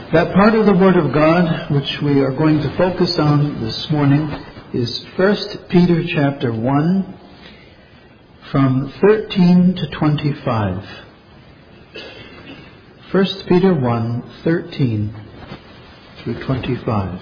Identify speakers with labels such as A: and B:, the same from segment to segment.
A: That part of the Word of God which we are going to focus on this morning is 1 Peter chapter 1 from 13 to 25. 1 Peter 1, 13 through 25.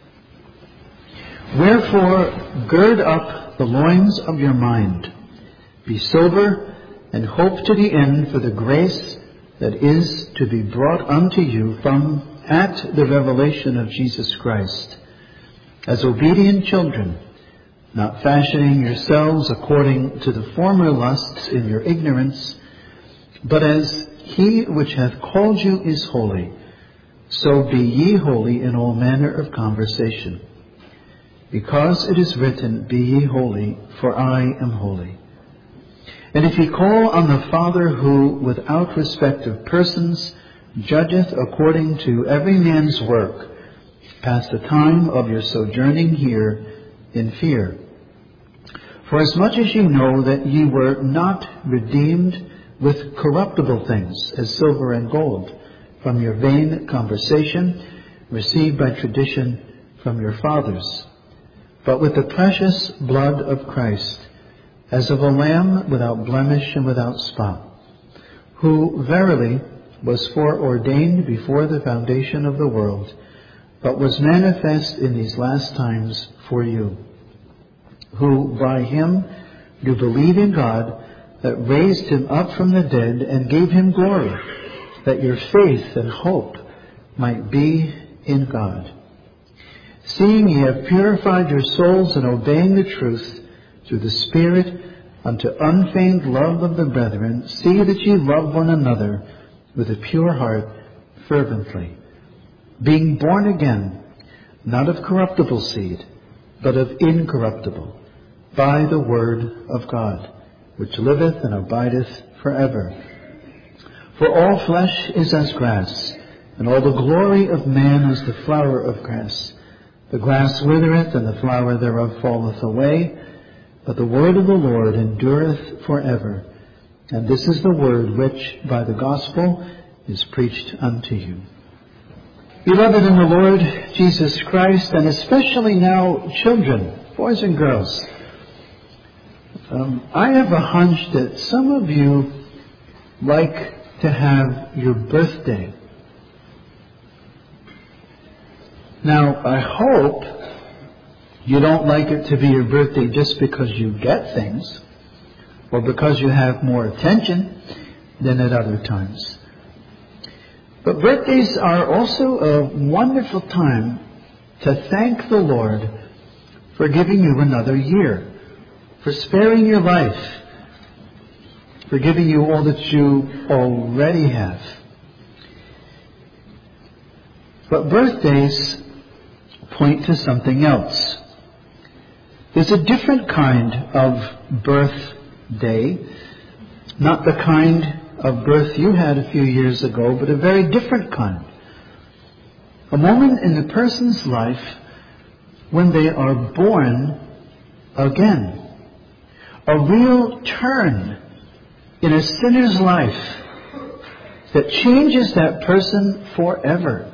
A: Wherefore, gird up the loins of your mind, be sober, and hope to the end for the grace that is to be brought unto you from at the revelation of Jesus Christ, as obedient children, not fashioning yourselves according to the former lusts in your ignorance, but as he which hath called you is holy, so be ye holy in all manner of conversation. Because it is written, Be ye holy, for I am holy. And if ye call on the Father who, without respect of persons, judgeth according to every man's work, pass the time of your sojourning here in fear. For as much as ye know that ye were not redeemed with corruptible things, as silver and gold, from your vain conversation, received by tradition from your fathers, but with the precious blood of Christ, as of a lamb without blemish and without spot, who verily was foreordained before the foundation of the world, but was manifest in these last times for you, who by him do believe in God, that raised him up from the dead and gave him glory, that your faith and hope might be in God. Seeing ye have purified your souls in obeying the truth through the Spirit unto unfeigned love of the brethren, see that ye love one another with a pure heart fervently, being born again, not of corruptible seed, but of incorruptible, by the word of God, which liveth and abideth forever. For all flesh is as grass, and all the glory of man as the flower of grass. The grass withereth, and the flower thereof falleth away, but the word of the Lord endureth forever. And this is the word which by the gospel is preached unto you. Beloved in the Lord Jesus Christ, and especially now children, boys and girls, I have a hunch that some of you like to have your birthday. Now, I hope you don't like it to be your birthday just because you get things or because you have more attention than at other times. But birthdays are also a wonderful time to thank the Lord for giving you another year, for sparing your life, for giving you all that you already have. But birthdays point to something else. There's a different kind of birthday, not the kind of birth you had a few years ago, but a very different kind. A moment in a person's life when they are born again. A real turn in a sinner's life that changes that person forever.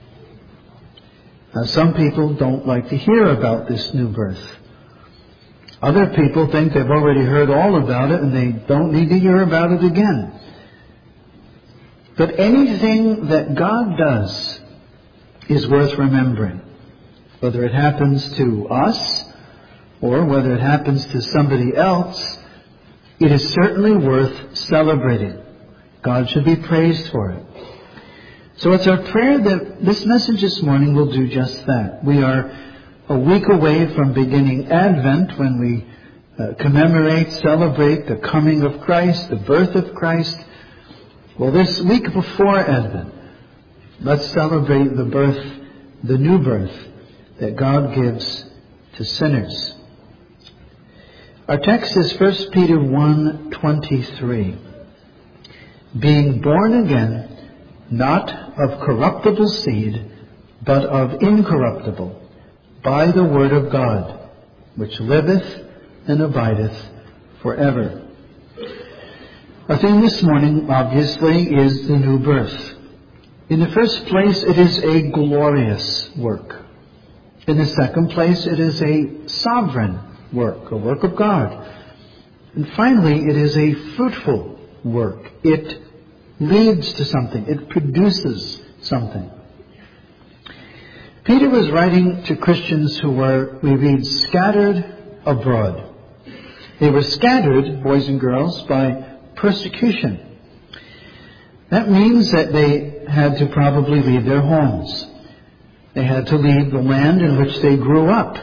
A: Now, some people don't like to hear about this new birth. Other people think they've already heard all about it and they don't need to hear about it again. But anything that God does is worth remembering. Whether it happens to us or whether it happens to somebody else, it is certainly worth celebrating. God should be praised for it. So it's our prayer that this message this morning will do just that. We are a week away from beginning Advent, when we commemorate, celebrate the coming of Christ, the birth of Christ. Well, this week before Advent, let's celebrate the birth, the new birth that God gives to sinners. Our text is 1 Peter 1:23. Being born again, not of corruptible seed, but of incorruptible, by the word of God, which liveth and abideth forever. Our theme this morning, obviously, is the new birth. In the first place, it is a glorious work. In the second place, it is a sovereign work, a work of God. And finally, it is a fruitful work. It leads to something. It produces something. Peter was writing to Christians who were, we read, scattered abroad. They were scattered, boys and girls, by persecution. That means that they had to probably leave their homes. They had to leave the land in which they grew up.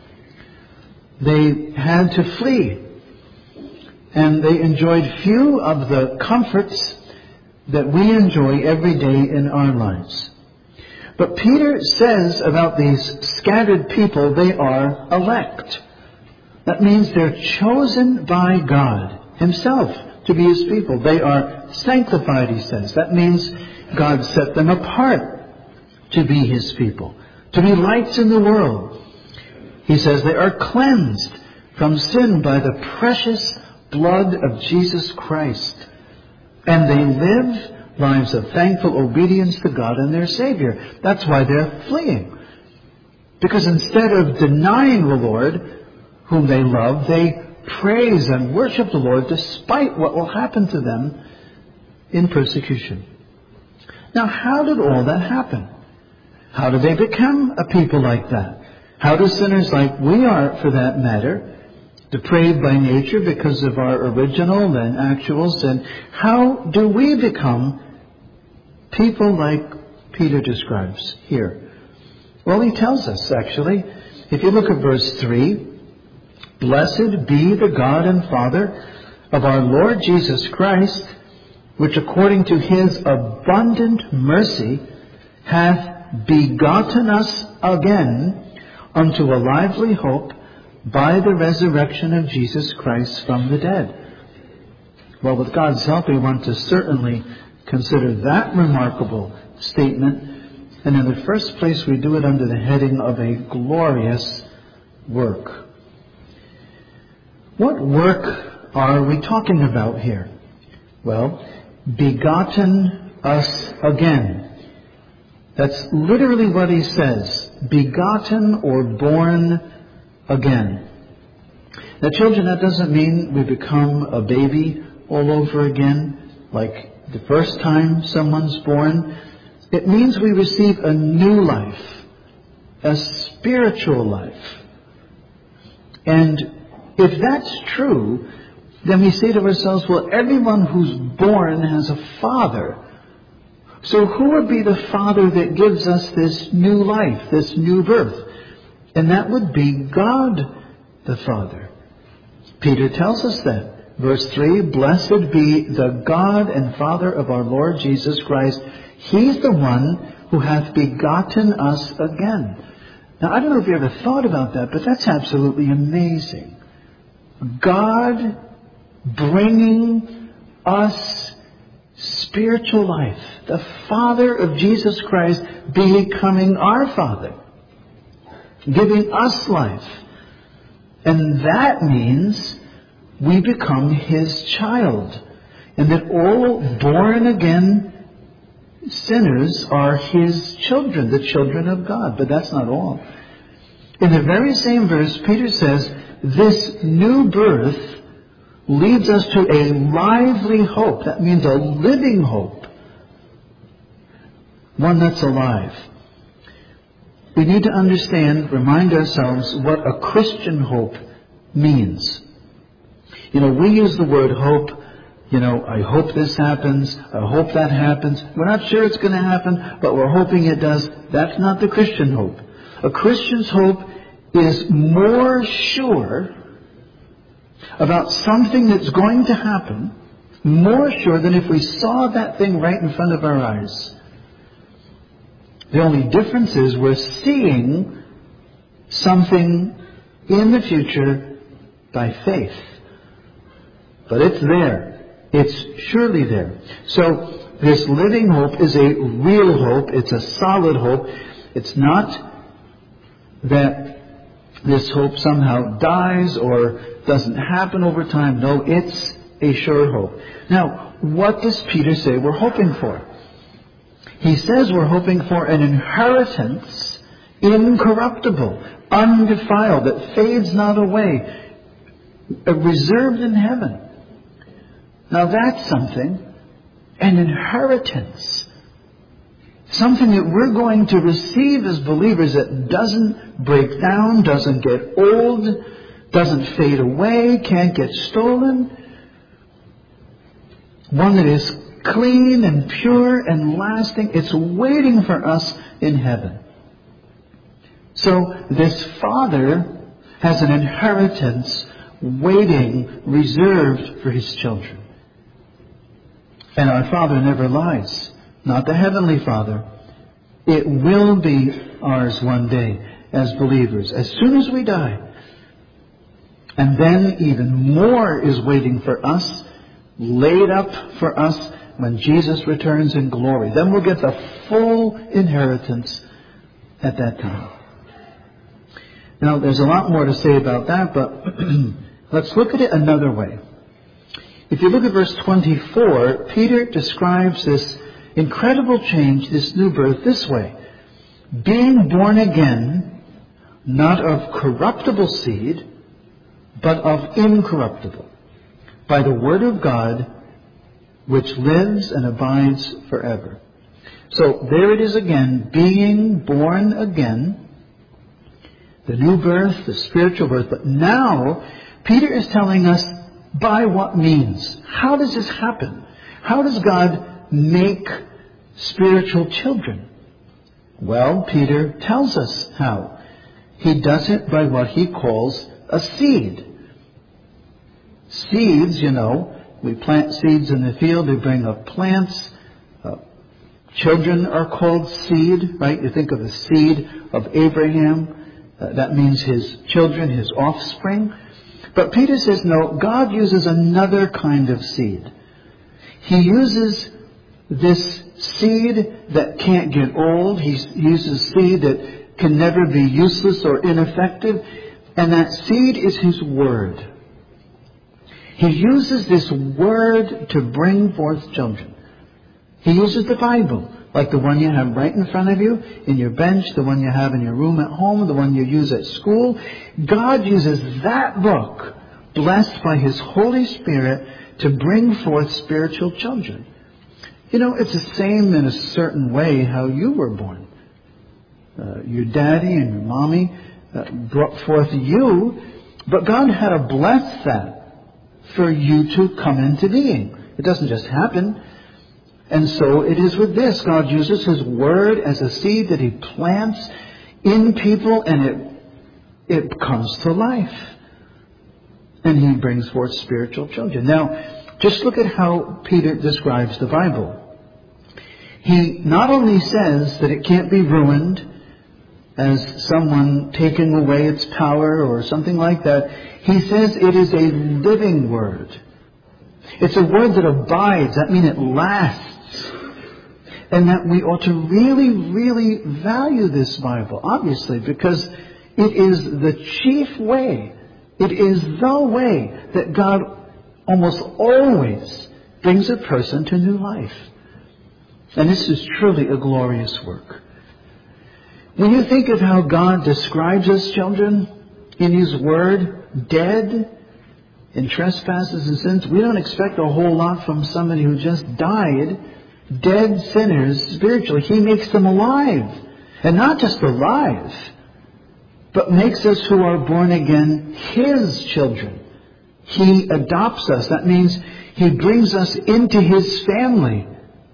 A: They had to flee. And they enjoyed few of the comforts that we enjoy every day in our lives. But Peter says about these scattered people, they are elect. That means they're chosen by God Himself to be His people. They are sanctified, he says. That means God set them apart to be His people, to be lights in the world. He says they are cleansed from sin by the precious blood of Jesus Christ. And they live lives of thankful obedience to God and their Savior. That's why they're fleeing. Because instead of denying the Lord, whom they love, they praise and worship the Lord despite what will happen to them in persecution. Now, how did all that happen? How did they become a people like that? How do sinners like we are, for that matter, depraved by nature because of our original and actual sin, how do we become people like Peter describes here? Well, he tells us, actually. If you look at verse 3, "Blessed be the God and Father of our Lord Jesus Christ, which according to His abundant mercy hath begotten us again unto a lively hope by the resurrection of Jesus Christ from the dead." Well, with God's help, we want to certainly consider that remarkable statement. And in the first place, we do it under the heading of a glorious work. What work are we talking about here? Well, begotten us again. That's literally what he says. Begotten or born again. Now, children, that doesn't mean we become a baby all over again, like the first time someone's born. It means we receive a new life, a spiritual life. And if that's true, then we say to ourselves, well, everyone who's born has a father. So who would be the father that gives us this new life, this new birth? And that would be God the Father. Peter tells us that. Verse 3, "Blessed be the God and Father of our Lord Jesus Christ. He's the one who hath begotten us again." Now, I don't know if you ever thought about that, but that's absolutely amazing. God bringing us spiritual life. The Father of Jesus Christ becoming our Father. Giving us life. And that means we become His child. And that all born again sinners are His children, the children of God. But that's not all. In the very same verse, Peter says, this new birth leads us to a lively hope. That means a living hope. One that's alive. We need to understand, remind ourselves what a Christian hope means. We use the word hope. I hope this happens. I hope that happens. We're not sure it's going to happen, but we're hoping it does. That's not the Christian hope. A Christian's hope is more sure about something that's going to happen, more sure than if we saw that thing right in front of our eyes. The only difference is we're seeing something in the future by faith. But it's there. It's surely there. So this living hope is a real hope. It's a solid hope. It's not that this hope somehow dies or doesn't happen over time. No, it's a sure hope. Now, what does Peter say we're hoping for? He says we're hoping for an inheritance incorruptible, undefiled, that fades not away, reserved in heaven. Now that's something, an inheritance. Something that we're going to receive as believers that doesn't break down, doesn't get old, doesn't fade away, can't get stolen. One that is clean and pure and lasting. It's waiting for us in heaven. So this Father has an inheritance waiting, reserved for His children. And our Father never lies. Not the Heavenly Father. It will be ours one day as believers, as soon as we die. And then even more is waiting for us, laid up for us when Jesus returns in glory. Then we'll get the full inheritance at that time. Now, there's a lot more to say about that, but let's look at it another way. If you look at verse 24, Peter describes this incredible change, this new birth, this way. Being born again, not of corruptible seed, but of incorruptible, by the word of God, which lives and abides forever. So there it is again, being born again, the new birth, the spiritual birth. But now, Peter is telling us by what means. How does this happen? How does God make spiritual children? Well, Peter tells us how. He does it by what he calls a seed. Seeds, we plant seeds in the field, they bring up plants. Children are called seed, right? You think of the seed of Abraham. That means his children, his offspring. But Peter says, no, God uses another kind of seed. He uses this seed that can't get old. He uses seed that can never be useless or ineffective. And that seed is His Word. He uses this Word to bring forth children. He uses the Bible, like the one you have right in front of you, in your bench, the one you have in your room at home, the one you use at school. God uses that book, blessed by His Holy Spirit, to bring forth spiritual children. It's the same in a certain way how you were born. Your daddy and your mommy brought forth you, but God had to bless that for you to come into being. It doesn't just happen. And so it is with this. God uses His Word as a seed that He plants in people, and it comes to life. And He brings forth spiritual children. Now, just look at how Peter describes the Bible. He not only says that it can't be ruined as someone taking away its power or something like that. He says it is a living Word. It's a Word that abides. That means it lasts. And that we ought to really, really value this Bible, obviously, because it is the chief way. It is the way that God almost always brings a person to new life. And this is truly a glorious work. When you think of how God describes us children in His Word, dead in trespasses and sins, we don't expect a whole lot from somebody who just died. Dead sinners spiritually. He makes them alive. And not just alive, but makes us who are born again His children. He adopts us. That means He brings us into His family.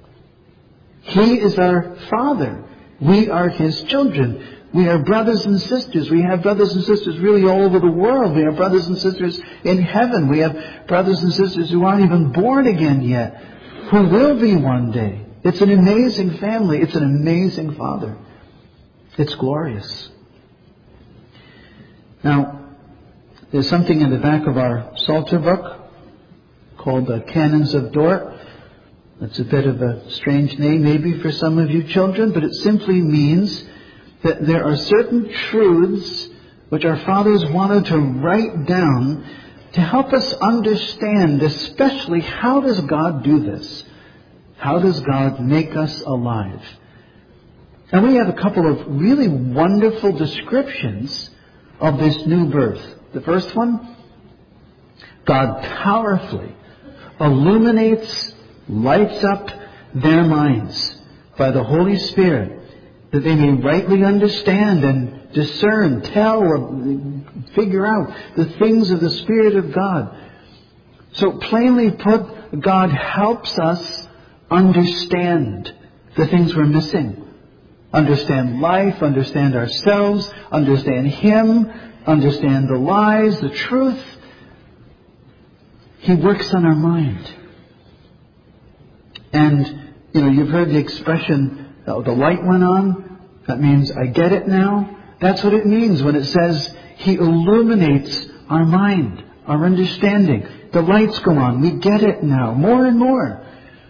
A: He is our Father. We are His children. We are brothers and sisters. We have brothers and sisters really all over the world. We have brothers and sisters in heaven. We have brothers and sisters who aren't even born again yet, who will be one day. It's an amazing family. It's an amazing Father. It's glorious. Now, there's something in the back of our Psalter book called the Canons of Dort. That's a bit of a strange name maybe for some of you children, but it simply means that there are certain truths which our fathers wanted to write down to help us understand, especially how does God do this? How does God make us alive? And we have a couple of really wonderful descriptions of this new birth. The first one, God powerfully illuminates, lights up their minds by the Holy Spirit, that they may rightly understand and discern, tell, or figure out the things of the Spirit of God. So plainly put, God helps us understand the things we're missing. Understand life, understand ourselves, understand Him, understand the lies, the truth. He works on our mind. And, you've heard the expression, the light went on. That means I get it now. That's what it means when it says He illuminates our mind, our understanding. The lights go on. We get it now, more and more.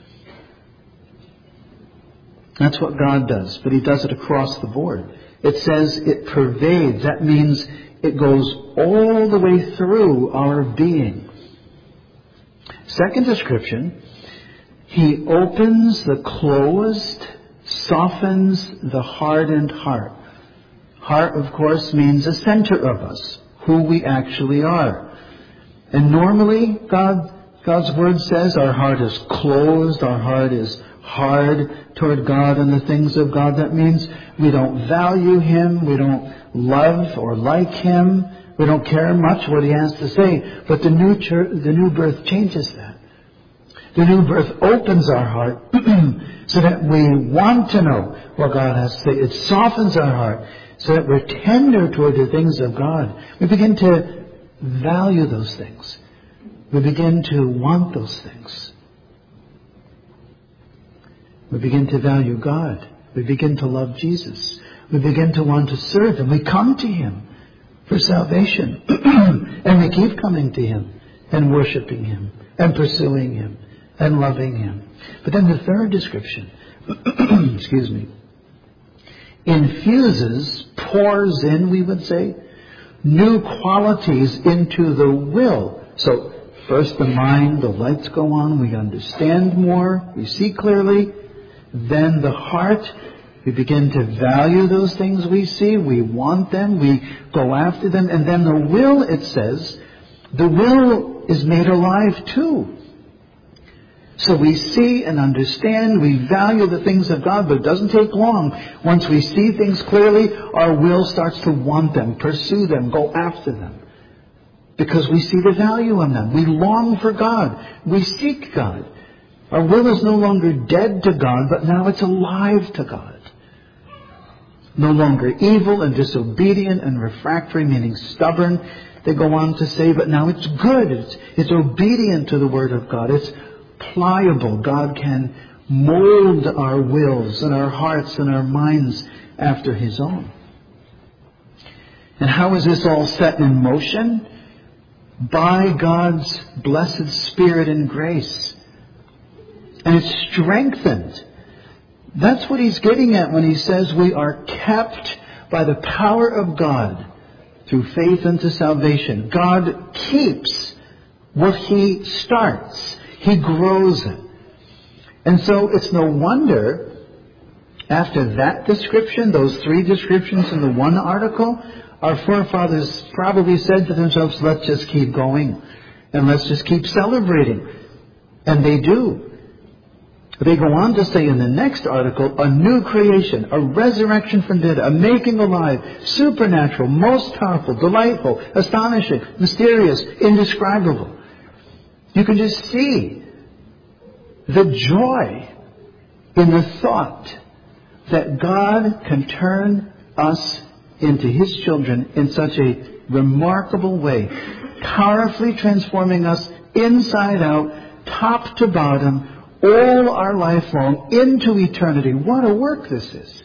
A: That's what God does, but He does it across the board. It says it pervades. That means it goes all the way through our being. Second description, He opens the closed, softens the hardened heart. Heart, of course, means the center of us, who we actually are. And normally, God's Word says our heart is closed, our heart is hard toward God and the things of God. That means we don't value Him, we don't love or like Him, we don't care much what He has to say. But the new birth changes that. The new birth opens our heart so that we want to know what God has to say. It softens our heart so that we're tender toward the things of God. We begin to value those things. We begin to want those things. We begin to value God. We begin to love Jesus. We begin to want to serve Him. We come to Him for salvation. And we keep coming to Him and worshiping Him and pursuing Him and loving Him. But then the third description, infuses, pours in, we would say, new qualities into the will. So first the mind, the lights go on, we understand more, we see clearly. Then the heart, we begin to value those things we see, we want them, we go after them. And then the will, it says, the will is made alive too. So we see and understand, we value the things of God, but it doesn't take long. Once we see things clearly, our will starts to want them, pursue them, go after them. Because we see the value in them. We long for God. We seek God. Our will is no longer dead to God, but now it's alive to God. No longer evil and disobedient and refractory, meaning stubborn, they go on to say, but now it's good. It's obedient to the Word of God. It's pliable. God can mold our wills and our hearts and our minds after His own. And how is this all set in motion? By God's blessed Spirit and grace. And it's strengthened. That's what He's getting at when He says we are kept by the power of God through faith unto salvation. God keeps what He starts. He grows it. And so it's no wonder, after that description, those three descriptions in the one article, our forefathers probably said to themselves, let's just keep going. And let's just keep celebrating. And they do. They go on to say in the next article, a new creation, a resurrection from dead, a making alive, supernatural, most powerful, delightful, astonishing, mysterious, indescribable. You can just see the joy in the thought that God can turn us into His children in such a remarkable way, powerfully transforming us inside out, top to bottom, all our life long, into eternity. What a work this is.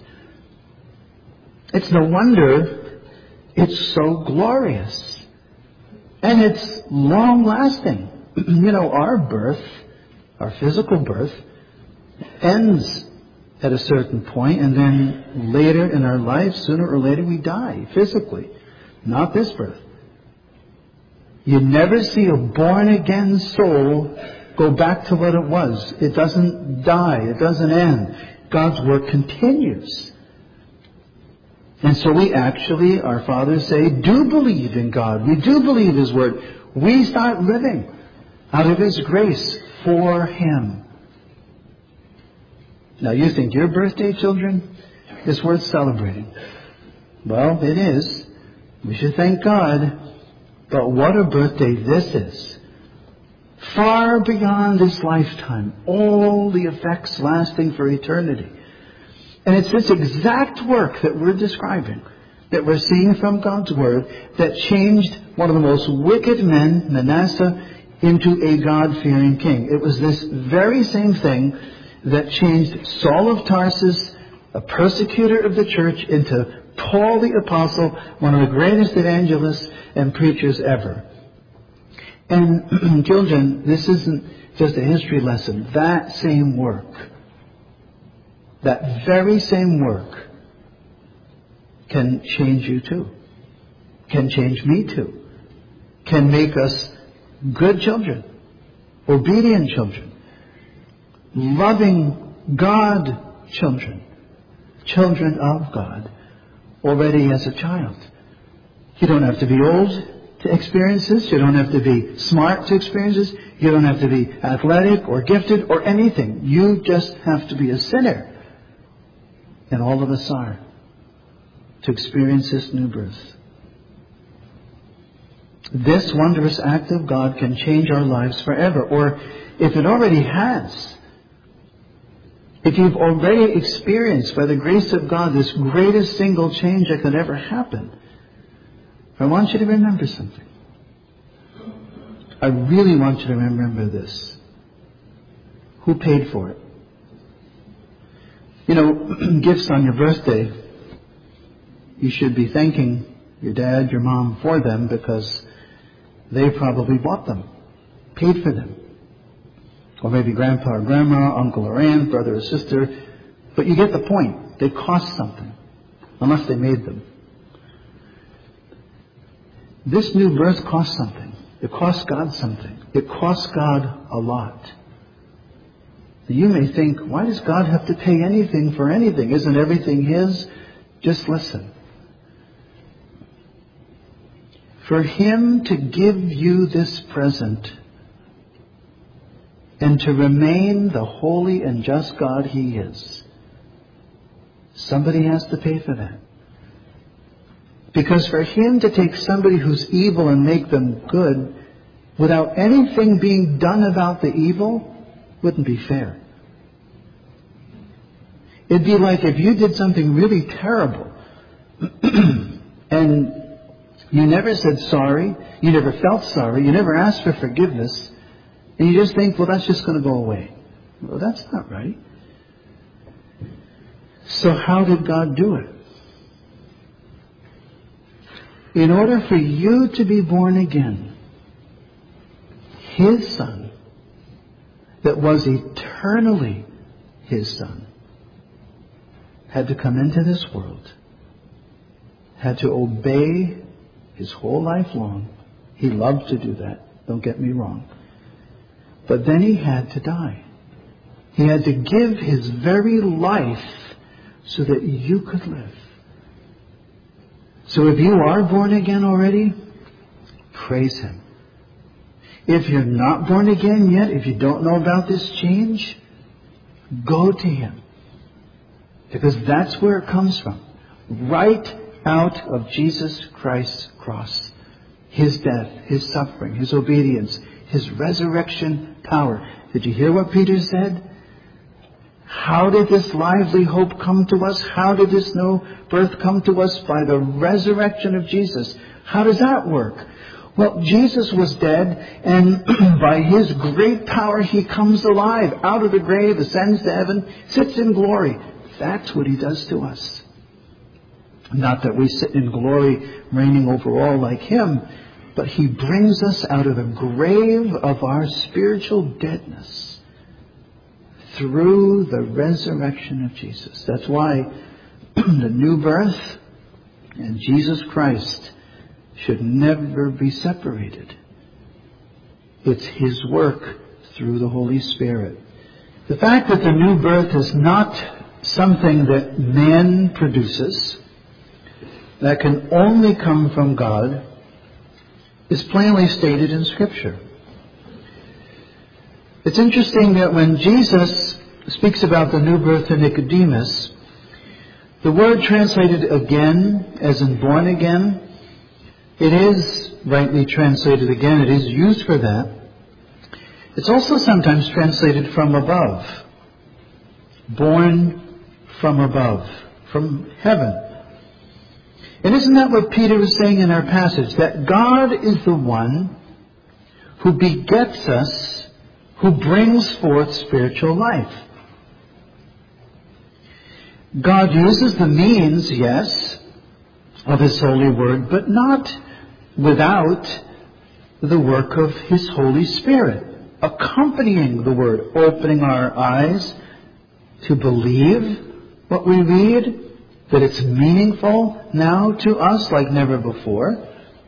A: It's no wonder it's so glorious. And it's long-lasting. Our birth, our physical birth, ends at a certain point, and then later in our life, sooner or later, we die physically. Not this birth. You never see a born-again soul go back to what it was. It doesn't die. It doesn't end. God's work continues. And so we actually, our fathers say, do believe in God. We do believe His Word. We start living out of His grace for Him. Now you think your birthday, children, is worth celebrating. Well, it is. We should thank God. But what a birthday this is. Far beyond this lifetime. All the effects lasting for eternity. And it's this exact work that we're describing, that we're seeing from God's Word, that changed one of the most wicked men, Manasseh, into a God-fearing king. It was this very same thing that changed Saul of Tarsus, a persecutor of the church, into Paul the Apostle, one of the greatest evangelists and preachers ever. And children, this isn't just a history lesson. That same work, that very same work, can change you too. Can change me too. Can make us good children, obedient children, loving God children, children of God, already as a child. You don't have to be old to experience this. You don't have to be smart to experience this. You don't have to be athletic or gifted or anything. You just have to be a sinner. And all of us are, to experience this new birth. This wondrous act of God can change our lives forever. Or if it already has, if you've already experienced by the grace of God this greatest single change that could ever happen, I want you to remember something. I really want you to remember this. Who paid for it? You know, gifts on your birthday, you should be thanking your dad, your mom for them, because they probably bought them, paid for them. Or maybe grandpa or grandma, uncle or aunt, brother or sister. But you get the point. They cost something, unless they made them. This new birth cost something. It cost God something. It cost God a lot. You may think, why does God have to pay anything for anything? Isn't everything His? Just listen. For Him to give you this present and to remain the holy and just God He is, somebody has to pay for that. Because for Him to take somebody who's evil and make them good without anything being done about the evil wouldn't be fair. It'd be like if you did something really terrible and you never said sorry, you never felt sorry, you never asked for forgiveness, and you just think, well, that's just going to go away. Well, that's not right. So how did God do it? In order for you to be born again, His Son, that was eternally His Son, had to come into this world, had to obey His whole life long. He loved to do that, don't get me wrong. But then He had to die. He had to give His very life so that you could live. So if you are born again already, praise Him. If you're not born again yet, if you don't know about this change, go to Him. Because that's where it comes from. Right out of Jesus Christ's cross. His death, His suffering, His obedience, His resurrection power. Did you hear what Peter said? How did this lively hope come to us? How did this new birth come to us? By the resurrection of Jesus. How does that work? Well, Jesus was dead, and by His great power He comes alive out of the grave, ascends to heaven, sits in glory. That's what He does to us. Not that we sit in glory reigning over all like Him, but He brings us out of the grave of our spiritual deadness through the resurrection of Jesus. That's why the new birth and Jesus Christ should never be separated. It's His work through the Holy Spirit. The fact that the new birth is not something that man produces, that can only come from God, is plainly stated in Scripture. It's interesting that when Jesus speaks about the new birth to Nicodemus, the word translated again, as in born again, it is rightly translated again. It is used for that. It's also sometimes translated from above. Born from above, from heaven. And isn't that what Peter was saying in our passage? That God is the one who begets us, who brings forth spiritual life. God uses the means, yes, of His holy word, but not without the work of His Holy Spirit, accompanying the word, opening our eyes to believe what we read, that it's meaningful now to us like never before.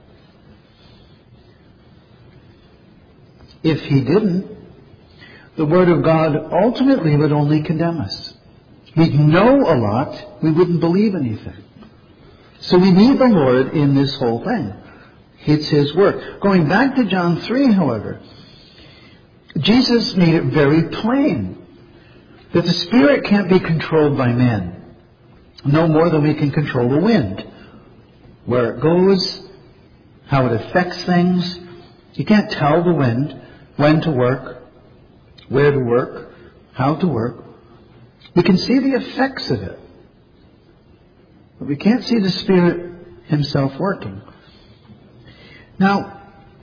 A: If He didn't, the Word of God ultimately would only condemn us. We'd know a lot, we wouldn't believe anything. So we need the Lord in this whole thing. It's His work. Going back to John 3, however, Jesus made it very plain that the Spirit can't be controlled by man, no more than we can control the wind. Where it goes, how it affects things. You can't tell the wind when to work, where to work, how to work. We can see the effects of it, but we can't see the Spirit Himself working. Now,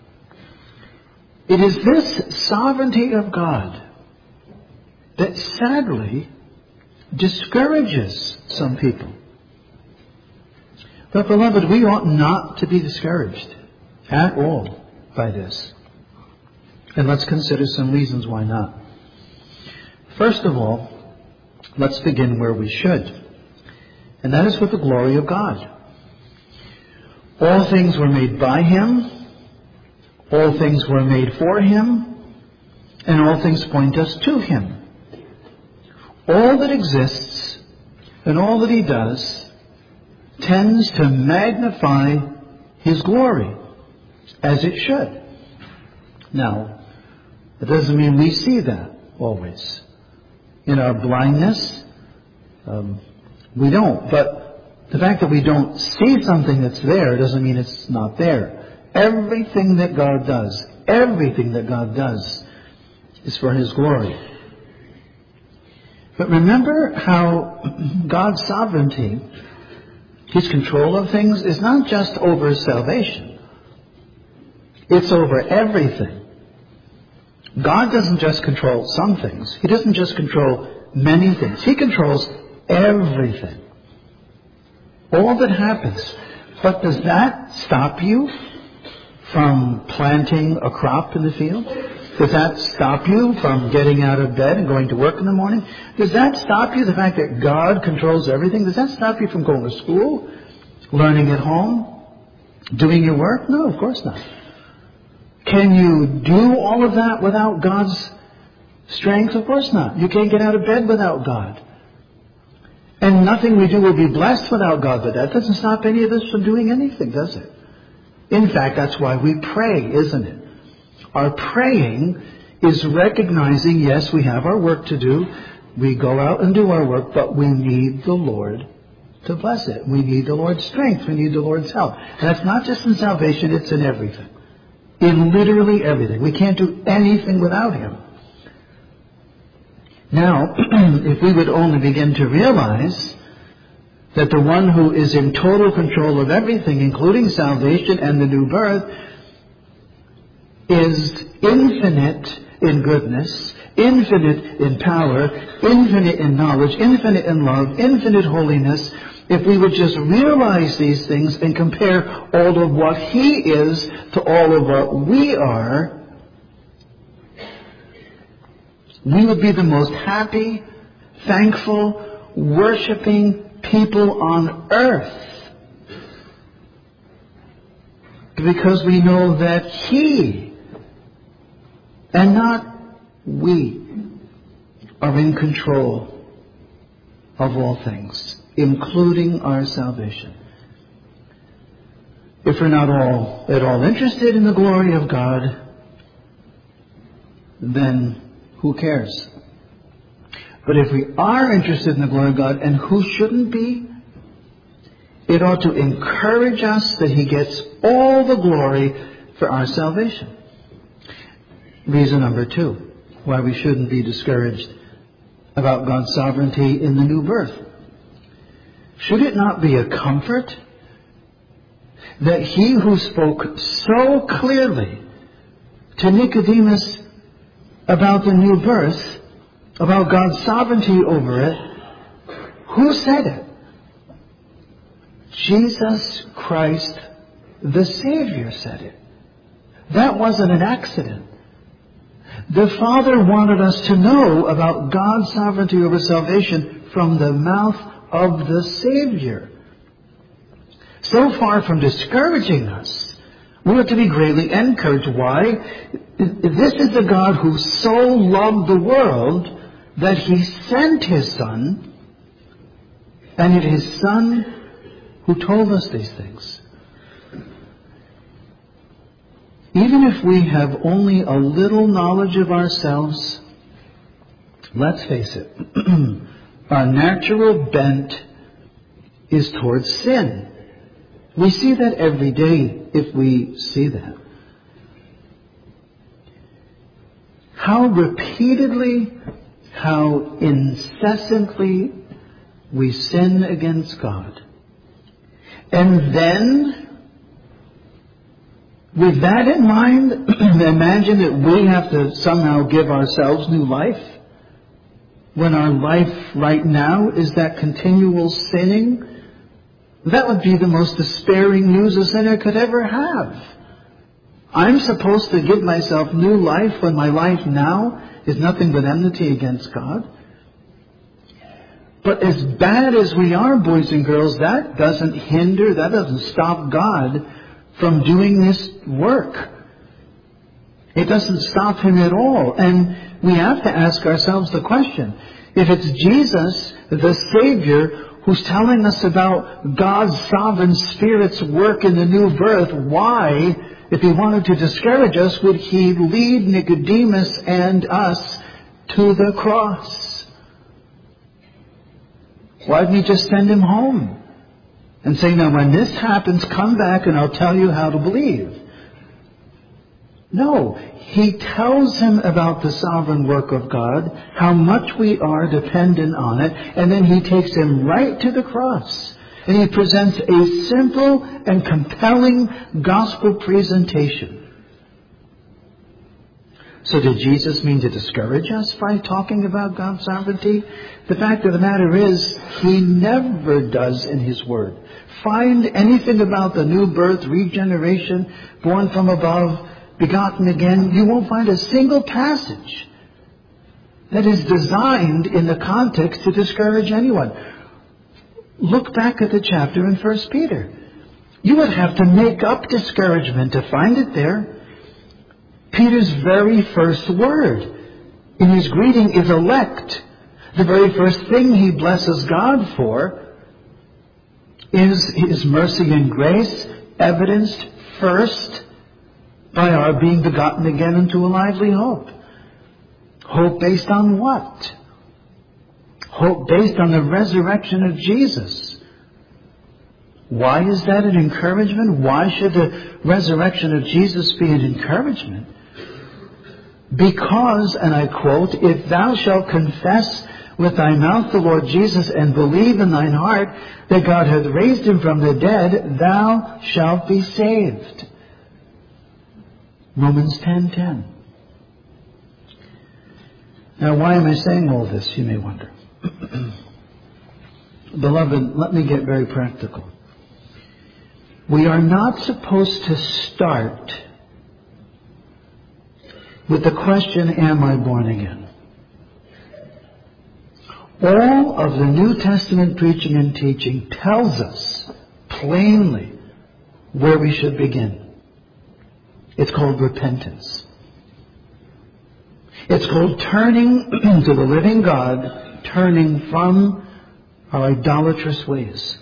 A: it is this sovereignty of God that sadly discourages some people. But beloved, we ought not to be discouraged at all by this. And let's consider some reasons why not. First of all, let's begin where we should. And that is with the glory of God. All things were made by Him. All things were made for Him. And all things point us to Him. All that exists and all that He does tends to magnify His glory, as it should. Now, it doesn't mean we see that always. In our blindness, we don't. But the fact that we don't see something that's there doesn't mean it's not there. Everything that God does is for His glory. But remember how God's sovereignty, His control of things, is not just over salvation. It's over everything. God doesn't just control some things. He doesn't just control many things. He controls everything. All that happens. But does that stop you from planting a crop in the field? Does that stop you from getting out of bed and going to work in the morning? Does that stop you, the fact that God controls everything? Does that stop you from going to school, learning at home, doing your work? No, of course not. Can you do all of that without God's strength? Of course not. You can't get out of bed without God. And nothing we do will be blessed without God. But that doesn't stop any of us from doing anything, does it? In fact, that's why we pray, isn't it? Our praying is recognizing, yes, we have our work to do. We go out and do our work, but we need the Lord to bless it. We need the Lord's strength. We need the Lord's help. And that's not just in salvation, it's in everything. In literally everything. We can't do anything without Him. Now, if we would only begin to realize that the one who is in total control of everything, including salvation and the new birth, is infinite in goodness, infinite in power, infinite in knowledge, infinite in love, infinite holiness. If we would just realize these things and compare all of what He is to all of what we are, we would be the most happy, thankful, worshiping people on earth. Because we know that He, and not we are in control of all things, including our salvation. If we're not at all interested in the glory of God, then who cares? But if we are interested in the glory of God, and who shouldn't be, it ought to encourage us that He gets all the glory for our salvation. Reason number 2, why we shouldn't be discouraged about God's sovereignty in the new birth. Should it not be a comfort that He who spoke so clearly to Nicodemus about the new birth, about God's sovereignty over it, who said it? Jesus Christ, the Savior, said it. That wasn't an accident. The Father wanted us to know about God's sovereignty over salvation from the mouth of the Savior. So far from discouraging us, we are to be greatly encouraged. Why? This is the God who so loved the world that He sent His Son, and it is His Son who told us these things. Even if we have only a little knowledge of ourselves, let's face it, our natural bent is towards sin. We see that every day if we see that. How repeatedly, how incessantly we sin against God. And then, with that in mind, imagine that we have to somehow give ourselves new life, when our life right now is that continual sinning. That would be the most despairing news a sinner could ever have. I'm supposed to give myself new life when my life now is nothing but enmity against God. But as bad as we are, boys and girls, that doesn't stop God from doing this work. It doesn't stop Him at all. And we have to ask ourselves the question, if it's Jesus, the Savior, who's telling us about God's sovereign Spirit's work in the new birth, why, if He wanted to discourage us, would He lead Nicodemus and us to the cross? Why didn't He just send him home and say, now when this happens, come back and I'll tell you how to believe? No, He tells him about the sovereign work of God, how much we are dependent on it, and then He takes him right to the cross. And He presents a simple and compelling gospel presentation. So did Jesus mean to discourage us by talking about God's sovereignty? The fact of the matter is, He never does in His Word. Find anything about the new birth, regeneration, born from above, begotten again. You won't find a single passage that is designed in the context to discourage anyone. Look back at the chapter in 1 Peter. You would have to make up discouragement to find it there. Peter's very first word in his greeting is elect. The very first thing he blesses God for is His mercy and grace, evidenced first by our being begotten again into a lively hope. Hope based on what? Hope based on the resurrection of Jesus. Why is that an encouragement? Why should the resurrection of Jesus be an encouragement? Because, and I quote, if thou shalt confess with thy mouth the Lord Jesus and believe in thine heart that God hath raised Him from the dead, thou shalt be saved. Romans 10:10. Now, why am I saying all this, you may wonder. Beloved, let me get very practical. We are not supposed to start with the question, am I born again? All of the New Testament preaching and teaching tells us plainly where we should begin. It's called repentance. It's called turning to the living God, turning from our idolatrous ways.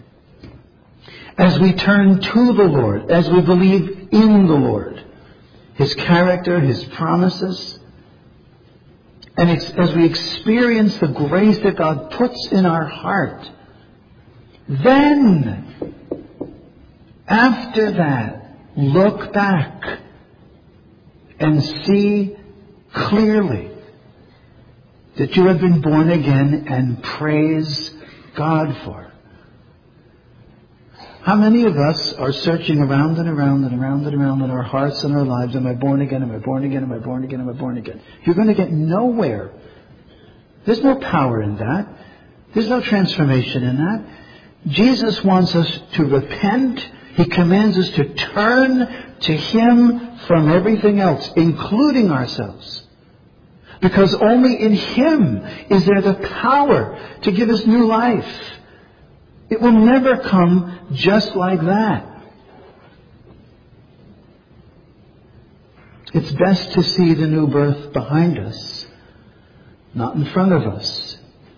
A: As we turn to the Lord, as we believe in the Lord, His character, His promises, and as we experience the grace that God puts in our heart, then, after that, look back and see clearly that you have been born again and praise God for it. How many of us are searching around and around and around and around in our hearts and our lives? Am I born again? Am I born again? Am I born again? Am I born again? You're going to get nowhere. There's no power in that. There's no transformation in that. Jesus wants us to repent. He commands us to turn to Him from everything else, including ourselves. Because only in Him is there the power to give us new life. It will never come just like that. It's best to see the new birth behind us, not in front of us.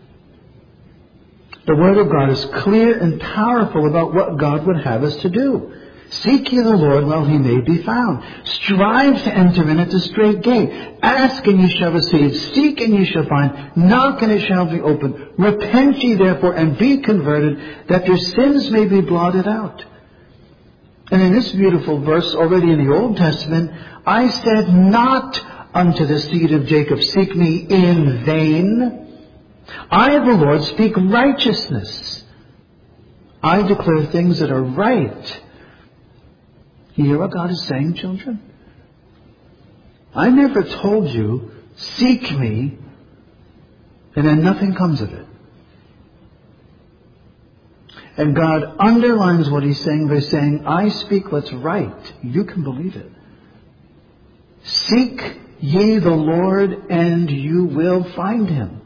A: The Word of God is clear and powerful about what God would have us to do. Seek ye the Lord while He may be found. Strive to enter in at the strait gate. Ask and ye shall receive. Seek and ye shall find. Knock and it shall be opened. Repent ye therefore and be converted, that your sins may be blotted out. And in this beautiful verse, already in the Old Testament, I said not unto the seed of Jacob, seek me in vain. I, the Lord, speak righteousness. I declare things that are right. You hear what God is saying, children? I never told you, seek me, and then nothing comes of it. And God underlines what He's saying by saying, I speak what's right. You can believe it. Seek ye the Lord, and you will find Him.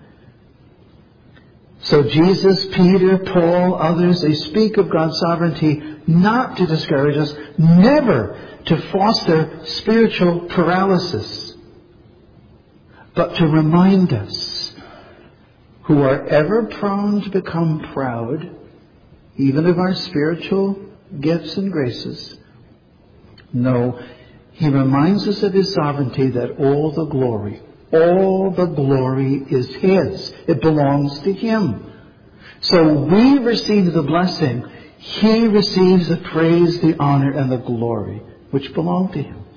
A: So Jesus, Peter, Paul, others, they speak of God's sovereignty not to discourage us, never to foster spiritual paralysis, but to remind us, who are ever prone to become proud, even of our spiritual gifts and graces. No, He reminds us of His sovereignty, that all the glory is His. It belongs to Him. So we receive the blessing. He receives the praise, the honor, and the glory which belong to Him.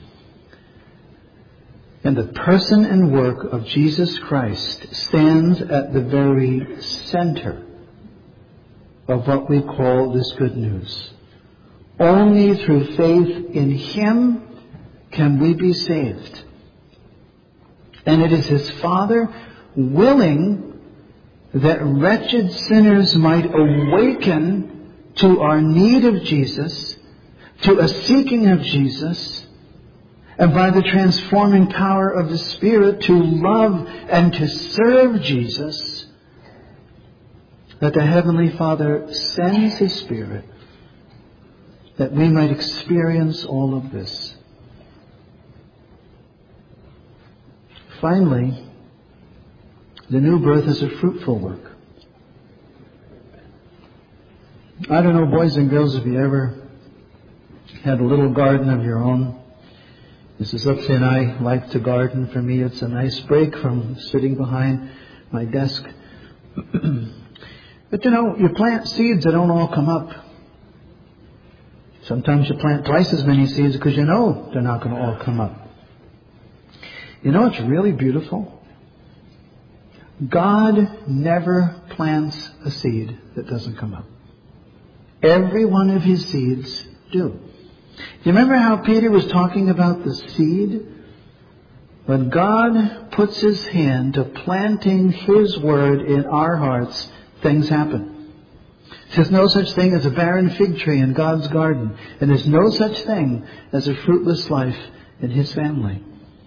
A: And the person and work of Jesus Christ stands at the very center of what we call this good news. Only through faith in Him can we be saved. And it is His Father willing that wretched sinners might awaken to our need of Jesus, to a seeking of Jesus, and by the transforming power of the Spirit to love and to serve Jesus, that the Heavenly Father sends His Spirit that we might experience all of this. Finally, the new birth is a fruitful work. I don't know, boys and girls, if you ever had a little garden of your own. Mrs. Lipsy and I like to garden. For me, it's a nice break from sitting behind my desk. But you know, you plant seeds that don't all come up. Sometimes you plant twice as many seeds because you know they're not going to all come up. You know what's really beautiful? God never plants a seed that doesn't come up. Every one of His seeds do. You remember how Peter was talking about the seed? When God puts His hand to planting His word in our hearts, things happen. There's no such thing as a barren fig tree in God's garden. And there's no such thing as a fruitless life in His family.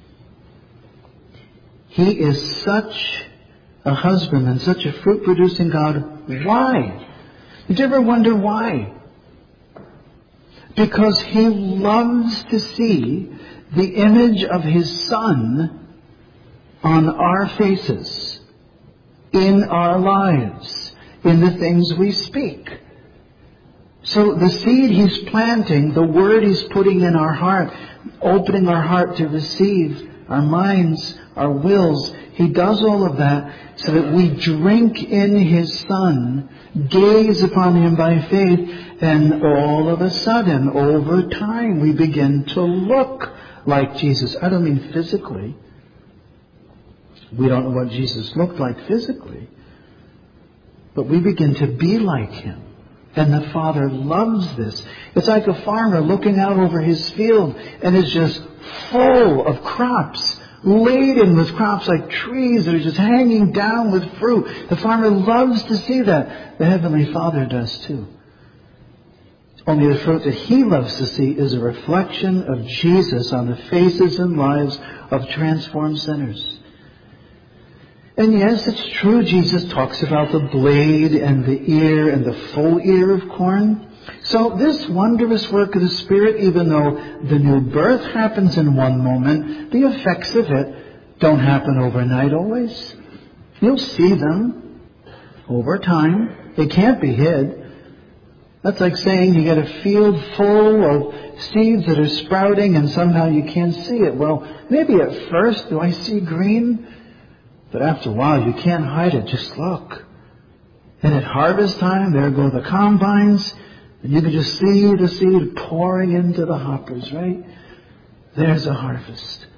A: He is such a husband and such a fruit-producing God. Why? Did you ever wonder why? Because He loves to see the image of His Son on our faces, in our lives, in the things we speak. So the seed He's planting, the word He's putting in our heart, opening our heart to receive, our minds, our wills, He does all of that so that we drink in His Son, gaze upon Him by faith, and all of a sudden, over time, we begin to look like Jesus. I don't mean physically. We don't know what Jesus looked like physically. But we begin to be like Him. And the Father loves this. It's like a farmer looking out over his field and is just full of crops, laden with crops like trees that are just hanging down with fruit. The farmer loves to see that. The Heavenly Father does too. Only the fruit that He loves to see is a reflection of Jesus on the faces and lives of transformed sinners. And yes, it's true, Jesus talks about the blade and the ear and the full ear of corn. So this wondrous work of the Spirit, even though the new birth happens in one moment, the effects of it don't happen overnight always. You'll see them over time. They can't be hid. That's like saying you get a field full of seeds that are sprouting and somehow you can't see it. Well, maybe at first, do I see green? But after a while, you can't hide it. Just look. And at harvest time, there go the combines. And you can just see the seed pouring into the hoppers, right? There's a harvest.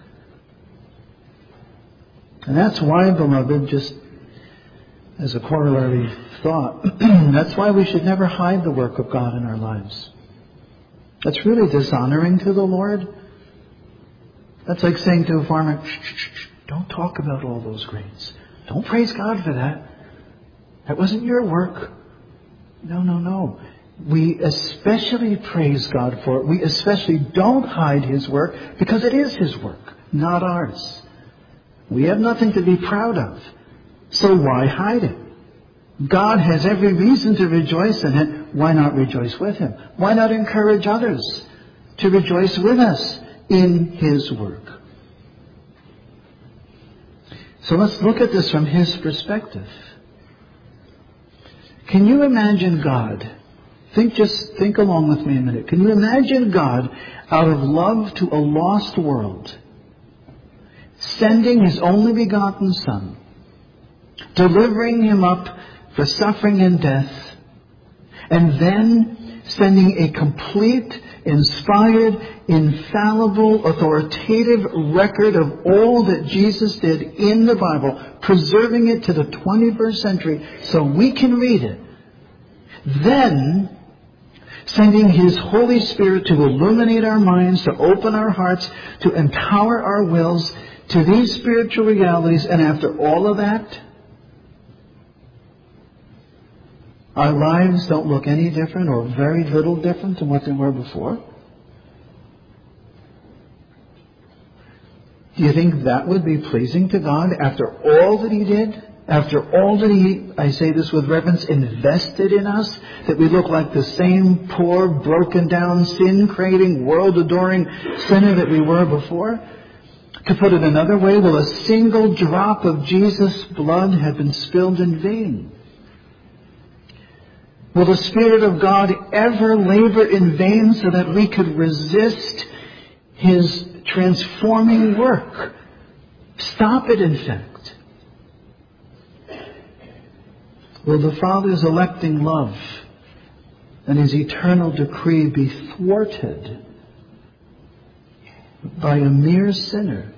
A: And that's why, beloved, just as a corollary thought, that's why we should never hide the work of God in our lives. That's really dishonoring to the Lord. That's like saying to a farmer, shh, don't talk about all those grains. Don't praise God for that. That wasn't your work. No. We especially praise God for it. We especially don't hide His work because it is His work, not ours. We have nothing to be proud of. So why hide it? God has every reason to rejoice in it. Why not rejoice with Him? Why not encourage others to rejoice with us in His work? So let's look at this from His perspective. Can you imagine God? Think along with me a minute. Can you imagine God, out of love to a lost world, sending His only begotten Son, delivering Him up for suffering and death, and then sending a complete, inspired, infallible, authoritative record of all that Jesus did in the Bible, preserving it to the 21st century so we can read it. Then sending His Holy Spirit to illuminate our minds, to open our hearts, to empower our wills to these spiritual realities. And after all of that, our lives don't look any different or very little different than what they were before. Do you think that would be pleasing to God after all that He did? After all that He, I say this with reverence, invested in us? That we look like the same poor, broken down, sin-craving, world-adoring sinner that we were before? To put it another way, will a single drop of Jesus' blood have been spilled in vain? Will the Spirit of God ever labor in vain so that we could resist His transforming work? Stop it, in fact. Will the Father's electing love and His eternal decree be thwarted by a mere sinner,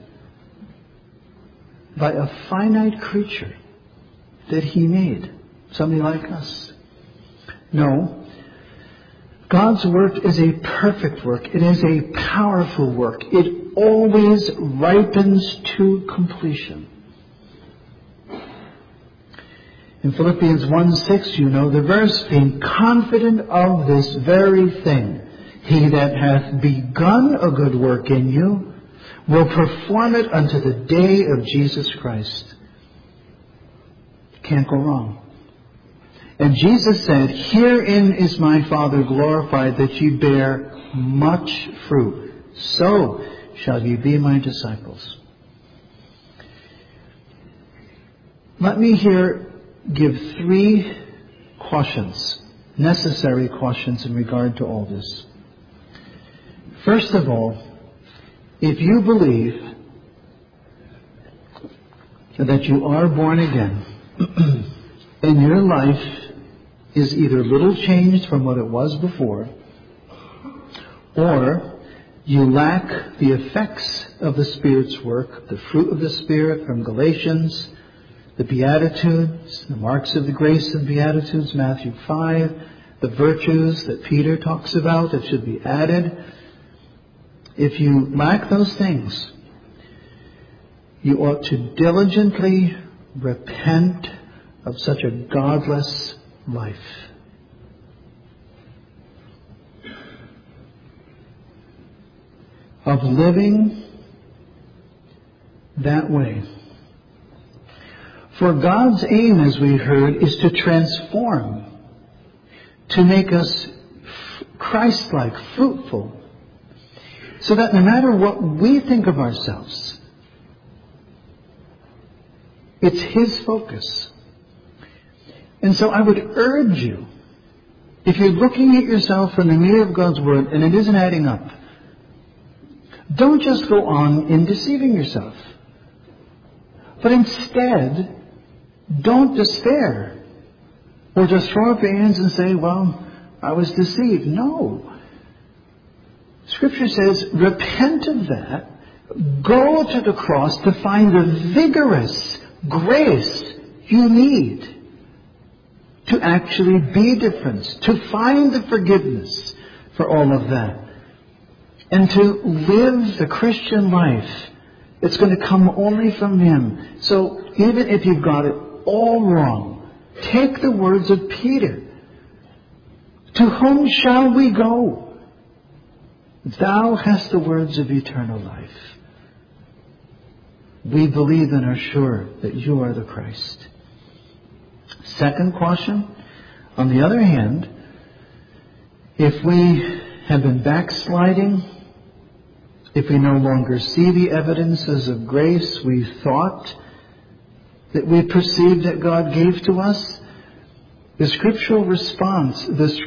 A: by a finite creature that He made, somebody like us? No. God's work is a perfect work. It is a powerful work. It always ripens to completion. In Philippians 1:6, you know the verse, being confident of this very thing, He that hath begun a good work in you will perform it unto the day of Jesus Christ. Can't go wrong. And Jesus said, herein is my Father glorified, that ye bear much fruit. So shall ye be my disciples. Let me here give 3 cautions, necessary cautions in regard to all this. First of all, if you believe that you are born again and your life is either little changed from what it was before, or you lack the effects of the Spirit's work, the fruit of the Spirit from Galatians, the Beatitudes, the marks of the grace of Beatitudes, Matthew 5, the virtues that Peter talks about that should be added. If you lack those things, you ought to diligently repent of such a godless life. Of living that way. For God's aim, as we heard, is to transform, to make us Christ-like, fruitful, so that no matter what we think of ourselves, it's His focus. And so I would urge you, if you're looking at yourself from the mirror of God's Word and it isn't adding up, don't just go on in deceiving yourself. But instead, don't despair. Or just throw up your hands and say, well, I was deceived. No. Scripture says, repent of that. Go to the cross to find the vigorous grace you need to actually be different, to find the forgiveness for all of that, and to live the Christian life. It's going to come only from Him. So even if you've got it all wrong, take the words of Peter. To whom shall we go? Thou hast the words of eternal life. We believe and are sure that you are the Christ. Second caution, on the other hand, if we have been backsliding, if we no longer see the evidences of grace we thought that we perceived that God gave to us, the scriptural response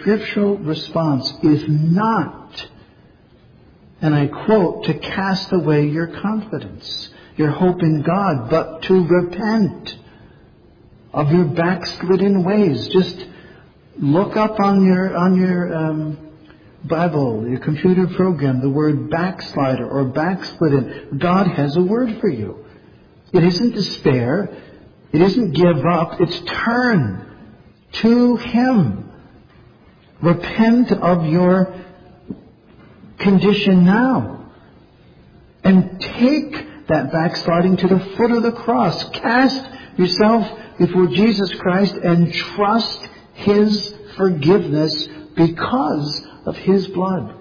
A: is not, and I quote, to cast away your confidence, your hope in God, but to repent of your backslidden ways. Just look up on your Bible, your computer program, the word backslider or backslidden. God has a word for you. It isn't despair. It isn't give up. It's turn to Him. Repent of your condition now. And take that backsliding to the foot of the cross. Cast yourself before Jesus Christ and trust His forgiveness because of His blood.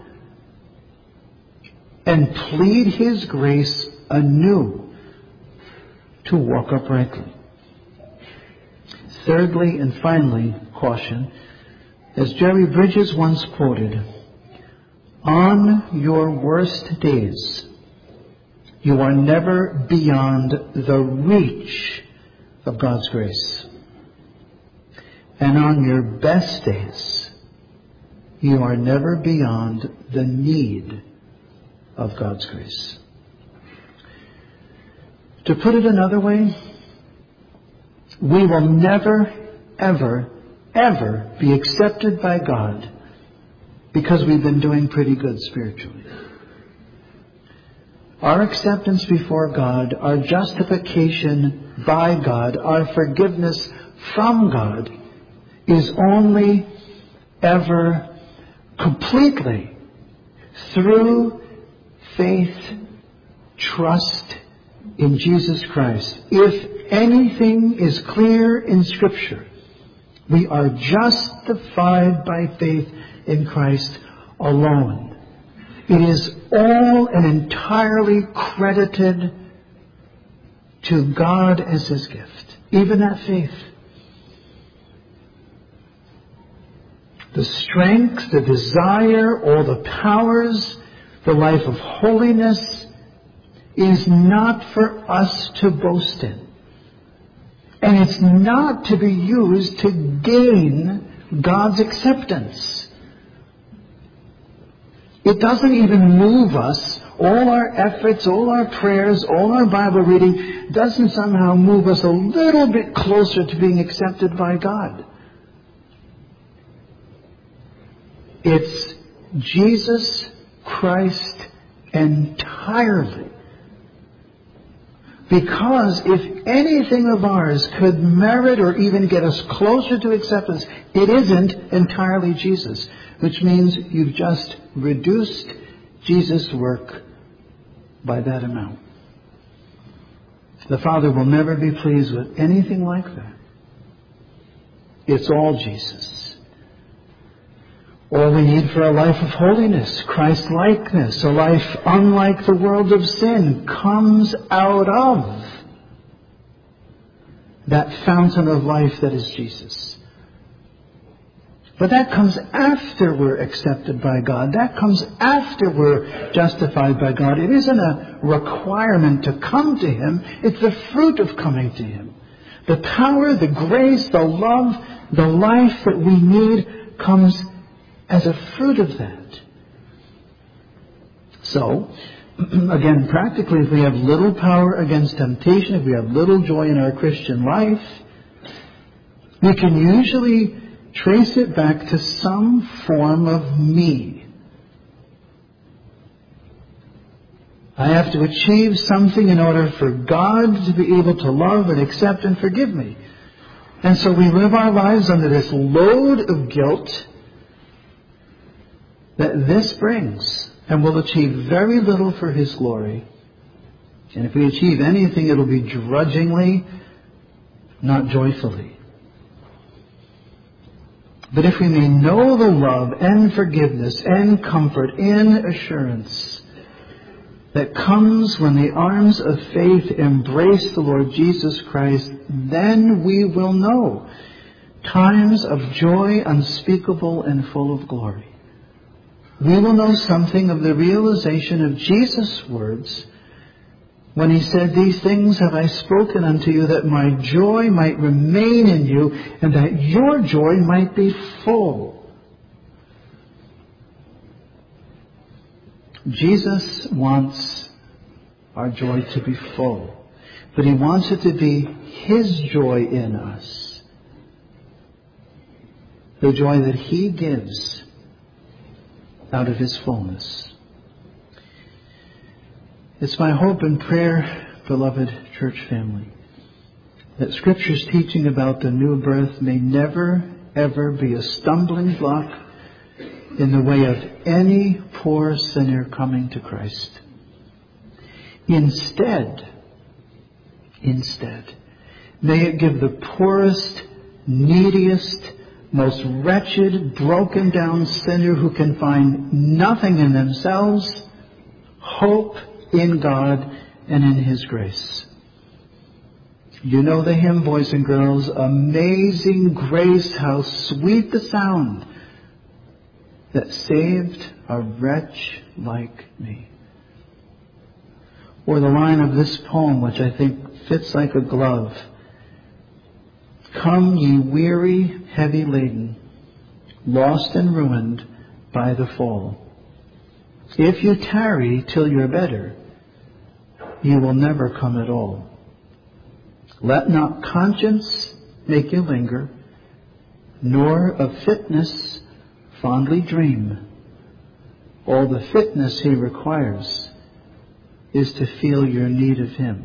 A: And plead His grace anew to walk uprightly. Thirdly and finally, caution, as Jerry Bridges once quoted, on your worst days, you are never beyond the reach of God's grace. And on your best days, you are never beyond the need of God's grace. To put it another way, we will never, ever, ever be accepted by God because we've been doing pretty good spiritually. Our acceptance before God, our justification by God, our forgiveness from God is only ever completely through faith, trust in Jesus Christ. If anything is clear in Scripture, we are justified by faith in Christ alone. It is all and entirely credited to God as His gift, even that faith. The strength, the desire, all the powers, the life of holiness is not for us to boast in. And it's not to be used to gain God's acceptance. It doesn't even move us. All our efforts, all our prayers, all our Bible reading doesn't somehow move us a little bit closer to being accepted by God. It's Jesus Christ entirely. Because if anything of ours could merit or even get us closer to acceptance, it isn't entirely Jesus. Which means you've just reduced Jesus' work by that amount. The Father will never be pleased with anything like that. It's all Jesus. All we need for a life of holiness, Christ-likeness, a life unlike the world of sin, comes out of that fountain of life that is Jesus. But that comes after we're accepted by God. That comes after we're justified by God. It isn't a requirement to come to Him. It's the fruit of coming to Him. The power, the grace, the love, the life that we need comes as a fruit of that. So, again, practically, if we have little power against temptation, if we have little joy in our Christian life, we can usually trace it back to some form of me. I have to achieve something in order for God to be able to love and accept and forgive me. And so we live our lives under this load of guilt that this brings, and we'll achieve very little for His glory. And if we achieve anything, it'll be drudgingly, not joyfully. But if we may know the love and forgiveness and comfort and assurance that comes when the arms of faith embrace the Lord Jesus Christ, then we will know times of joy unspeakable and full of glory. We will know something of the realization of Jesus' words when He said, "These things have I spoken unto you, that my joy might remain in you, and that your joy might be full." Jesus wants our joy to be full, but He wants it to be His joy in us. The joy that He gives out of His fullness. It's my hope and prayer, beloved church family, that Scripture's teaching about the new birth may never, ever be a stumbling block in the way of any poor sinner coming to Christ. Instead, may it give the poorest, neediest, most wretched, broken down sinner who can find nothing in themselves, hope in God and in His grace. You know the hymn, boys and girls, "Amazing grace, how sweet the sound that saved a wretch like me." Or the line of this poem, which I think fits like a glove. "Come, ye weary, heavy laden, lost and ruined by the fall. If you tarry till you're better, you will never come at all. Let not conscience make you linger, nor of fitness fondly dream. All the fitness He requires is to feel your need of Him."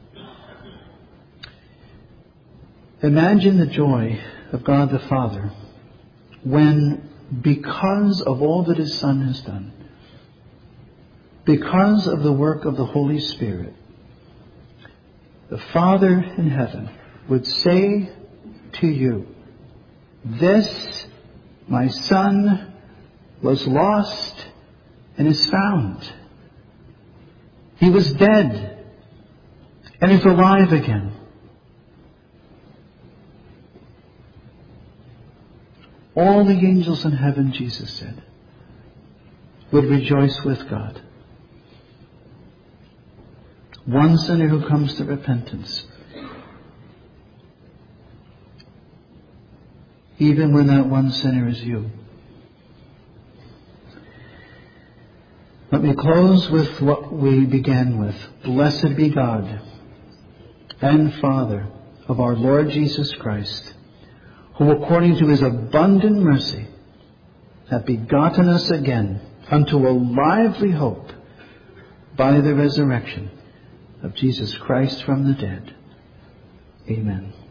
A: Imagine the joy of God the Father when, because of all that His Son has done, because of the work of the Holy Spirit, the Father in heaven would say to you, "This, my Son, was lost and is found. He was dead and is alive again." All the angels in heaven, Jesus said, would rejoice with God. One sinner who comes to repentance even when that one sinner is you. Let me close with what we began with. Blessed be God and Father of our Lord Jesus Christ, who according to his abundant mercy hath begotten us again unto a lively hope by the resurrection of Jesus Christ from the dead. Amen.